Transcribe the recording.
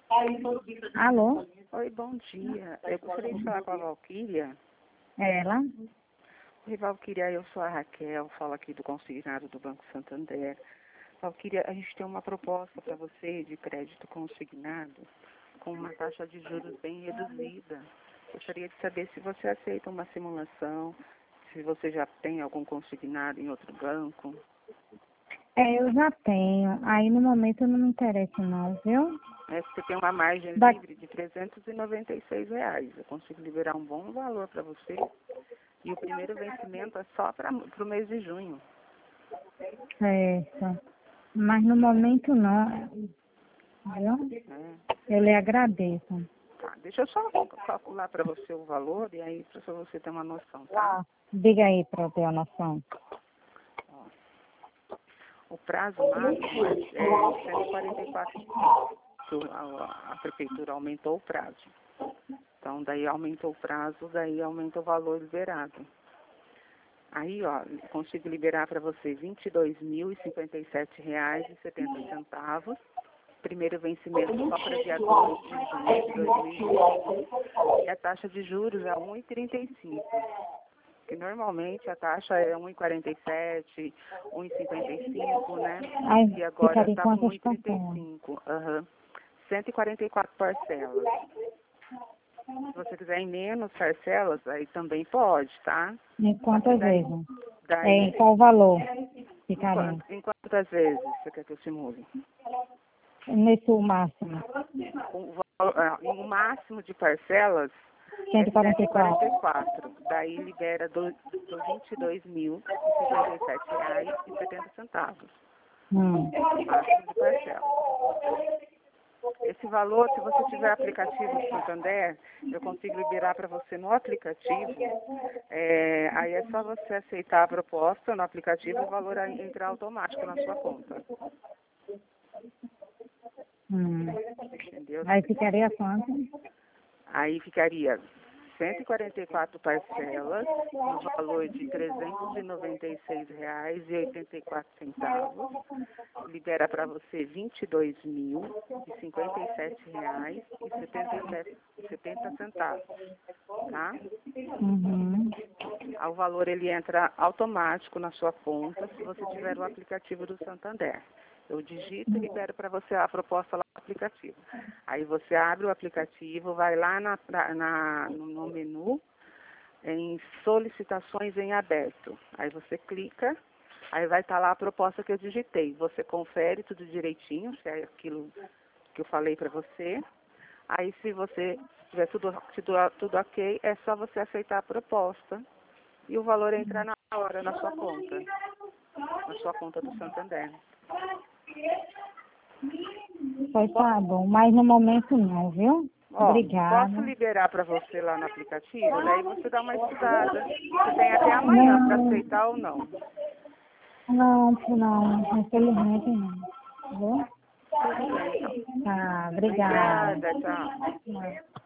Alô? Oi, bom dia. Eu gostaria de falar com a Valquíria. É ela? Oi, Valquíria, eu sou a Raquel, falo aqui do consignado do Banco Santander. Valquíria, a gente tem uma proposta para você de crédito consignado com uma taxa de juros bem reduzida. Gostaria de saber se você aceita uma simulação, se você já tem algum consignado em outro banco. Eu já tenho. Aí no momento não me interessa não, viu? Você tem uma margem Da... livre de R$ 396. Eu consigo liberar um bom valor para você. E o primeiro vencimento é só para o mês de junho. Certo. Mas no momento não, viu? Eu lhe agradeço. Tá, deixa eu só calcular para você o valor e aí para você ter uma noção, tá? Tá. Diga aí para eu ter a noção. O prazo máximo é 144 dias. A prefeitura aumentou o prazo. Então, daí aumentou o prazo, daí aumenta o valor liberado. Aí, ó, consigo liberar para você R$ 22.057,70. Primeiro vencimento só para dia 2 de junho de 2020. E a taxa de juros é 1,35. Que normalmente a taxa é 1,47, 1,55, né? Aí E agora ficaria está com quantas parcelas? 1,35. 144 parcelas. Se você quiser em menos parcelas, aí também pode, tá? Em quantas vezes? Daí, Em qual valor ficaria? em quantas vezes você quer que eu simule? Nesse máximo. Em um máximo de parcelas, 144. 144. Daí libera do R$ 22.057,70. Máximo de parcela. Esse valor, se você tiver aplicativo do Santander, eu consigo liberar para você no aplicativo. Aí é só você aceitar a proposta no aplicativo e o valor entra automático na sua conta. Entendeu? Aí ficaria quanto? Aí ficaria 144 parcelas, no valor de R$ 396,84. Libera para você R$ 22.057,70, tá? O valor ele entra automático na sua conta se você tiver o aplicativo do Santander. Eu digito e libero para você a proposta lá no aplicativo. Aí você abre o aplicativo, vai lá no menu, em solicitações em aberto. Aí você clica, aí vai estar lá a proposta que eu digitei. Você confere tudo direitinho, se é aquilo que eu falei para você. Aí se você tiver tudo ok, é só você aceitar a proposta e o valor entrar na hora na sua conta do Santander. Pois tá bom, mas no momento não, viu? Obrigada. Posso liberar para você lá no aplicativo? Daí você dá uma estudada. Você tem até amanhã para aceitar ou não. Não, infelizmente não. Viu? Tudo bem, então. Tá, obrigada. Obrigada, tchau.